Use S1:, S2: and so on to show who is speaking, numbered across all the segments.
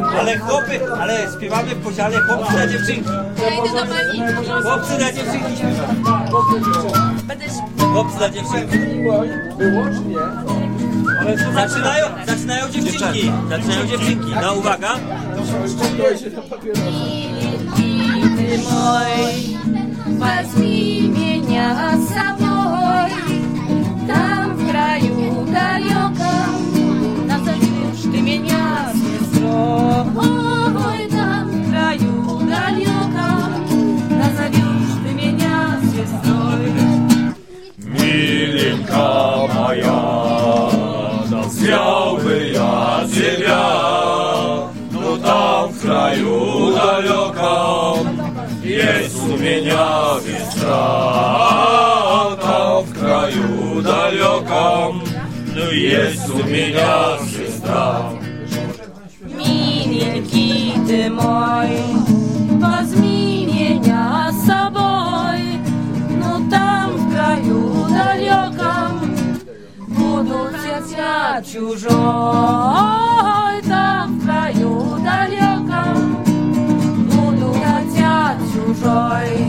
S1: Ale chłopy, ale śpiewamy w podziale chłopcy na dziewczynki.
S2: Ja idę do pani.
S1: Chłopcy na dziewczynki śpiewamy. Chłopcy na dziewczynki.
S3: Wyłącznie.
S1: Zaczynają dziewczynki. Zaczynają dziewczynki. No uwaga.
S2: Ty mój, возьми меня с собой, там в краю далеком, назовешь ты меня сестрой, там в краю далеком, назовешь ты меня сестрой.
S4: Миленька моя, да взял бы я тебя, но там в краю далеком есть у меня сестра, там в краю далеком, но есть у меня сестра.
S2: Миленький ты мой, возьми меня с собой, но там в краю далеком буду дитя чужой, там в краю далеком буду дитя чужой.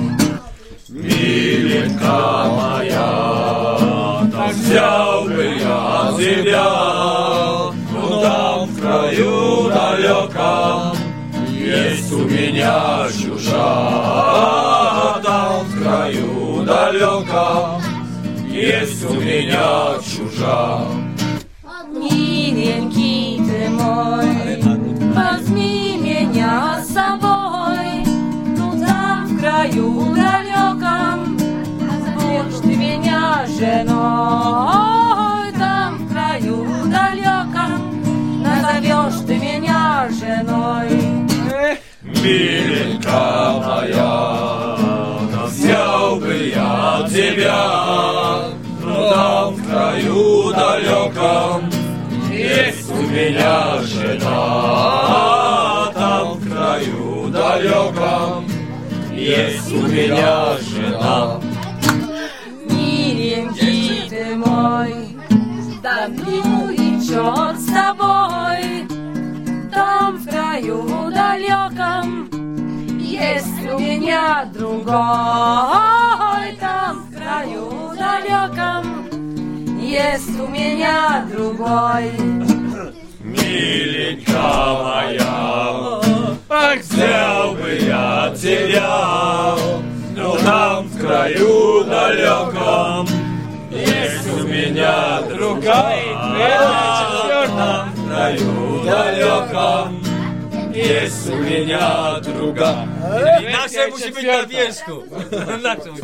S4: Миленька моя, так взял бы я тебя, но там в краю далеком есть у меня чужа, там в краю далеком есть у меня чужа.
S2: Миленький ты мой, возьми меня с собой, ну там в краю далеком будешь ты меня женой, там в краю далеком назовешь ты меня женой.
S4: Миленька моя, да взял бы я тебя, но там в краю далеком есть у меня жена, там в краю далеком есть у меня жена.
S2: Миленький ты мой, да ну и черт с тобой, там в краю далеком есть у меня другой, там в краю далеком есть у меня другой.
S4: Миленька моя, ах, взял бы я тебя, но там в краю далеком есть у меня другая, там в краю далеком jest u mnie druga.
S1: Nasze musi być na wierzchu. Nasze musi być.